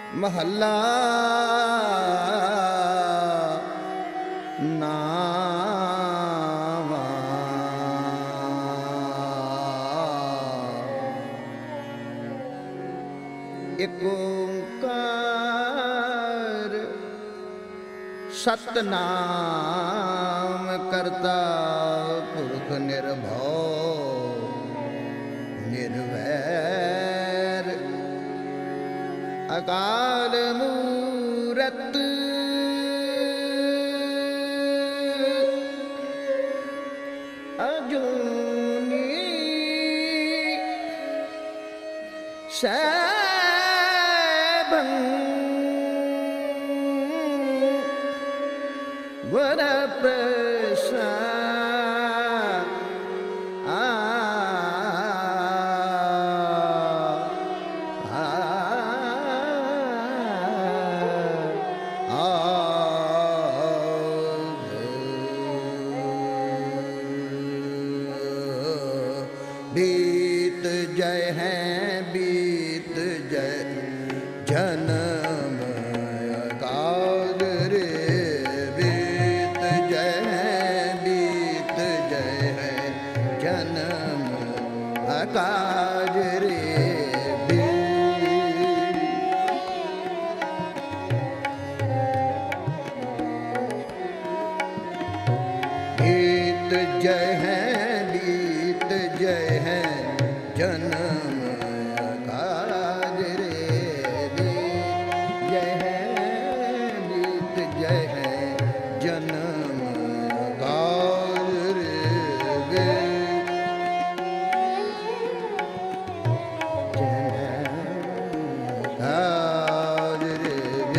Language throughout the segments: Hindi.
महला नावा। एक ओंकार सतनाम करता पुरख निर्भव निर्वैर अकाल मूरत अजूनी सैभं वर प्रसाद बीत जय है बीत जय जन्म काल रे। बीत जय है जन्म अकाज रे। बीत जय है बीत जय है जन्म काज रे। बीत जय है जन्म काज रे। काज रे।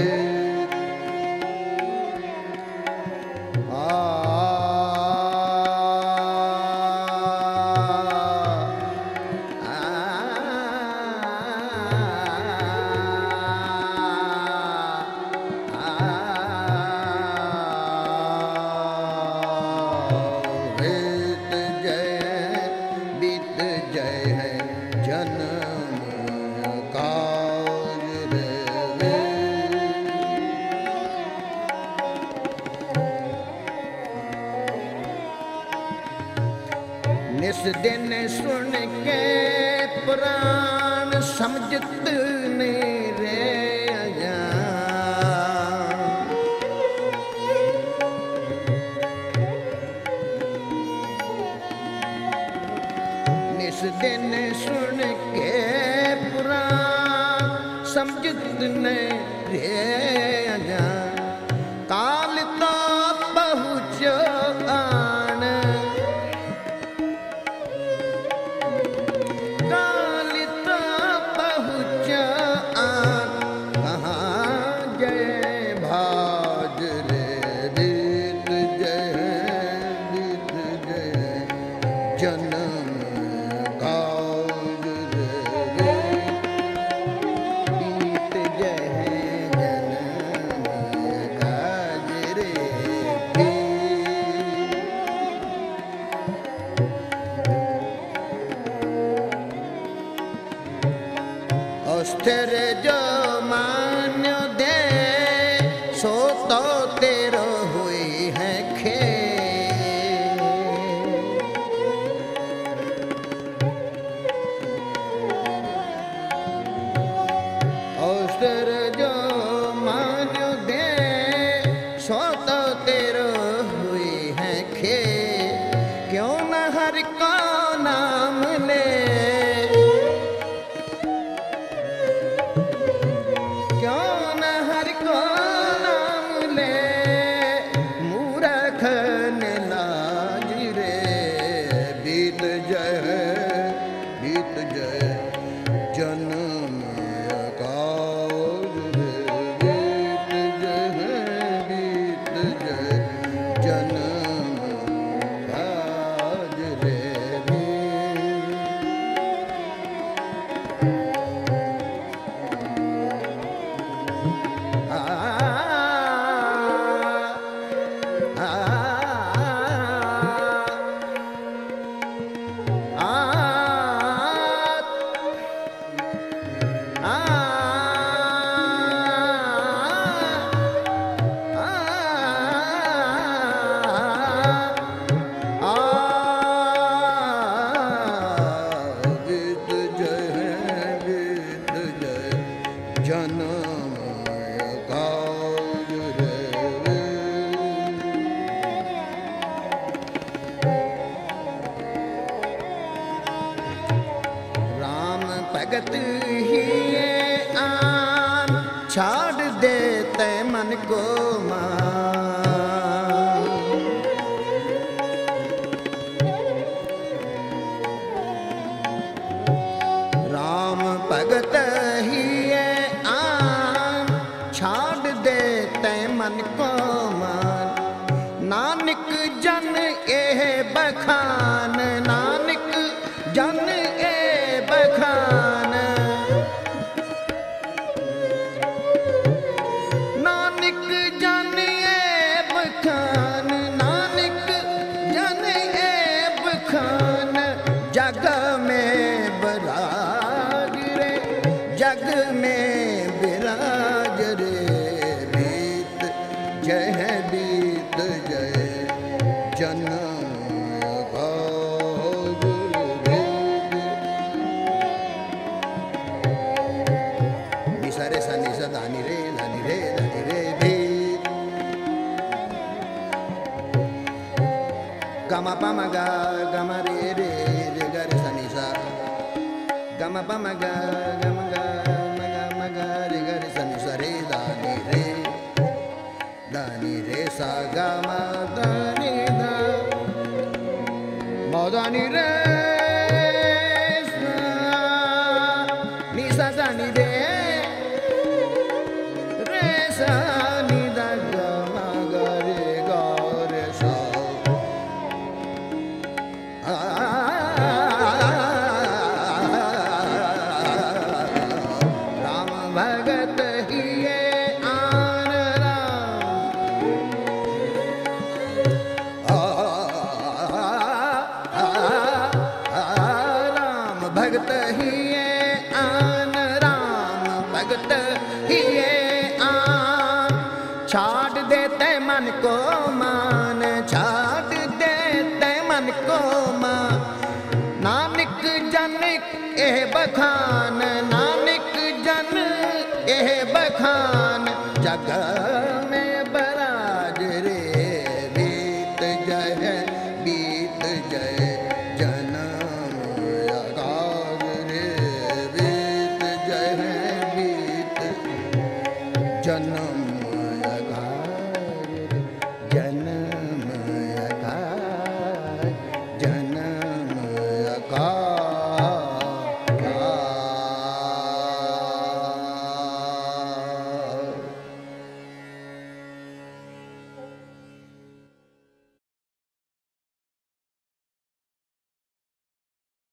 निस दिन सुन के पुराण समझत ने रे अजान। निस दिन सुन के पुराण समझत ने रे अजान। काल तो पहुँचो आन स्थिर जो मान्य दे सो तो तेरो हुई है खे। स्थिर जो मान्य दे सो तो तेरो हुई है खे। क्यों न हर को नाम ले जन्म काज रे। बीत जय जन्म काज रे। जन्म काज रे। राम भगत ही आन छाड़ देते मन को मान। राम भगत ही आन छाड़ देते मन को मान। नानक जन एह बखान, नानक जन ए बखान। नानक जन ए बखान, नानक जन ए बखान। जग में बराज रे, जग में विराज रे। बीत जय बीत जय जन्म काज रे। निसा रे सा निसा दानी रे दानी रे दानी रे बीत। गमा पमा गा गमा रे रे रे गा रे सा निसा। गमा पमा गा गमा गा मगा मगा रे गा रे सा निसा रे दानी रे सा गा मा दानी दा मा दानी रे सा निसा दानी रे रे सा नि दा गा मा गा रे सा। राम भगत ही आन राम भगत ही आन। राम भगत ही आन छाड़ देते मन को मान, छाड़ देते मन को मान। नानक जन एह बखान, नानक जन एह बखान। जग में बराज रे बीत जय जन्म काज रे। बीत जय बीत जन्म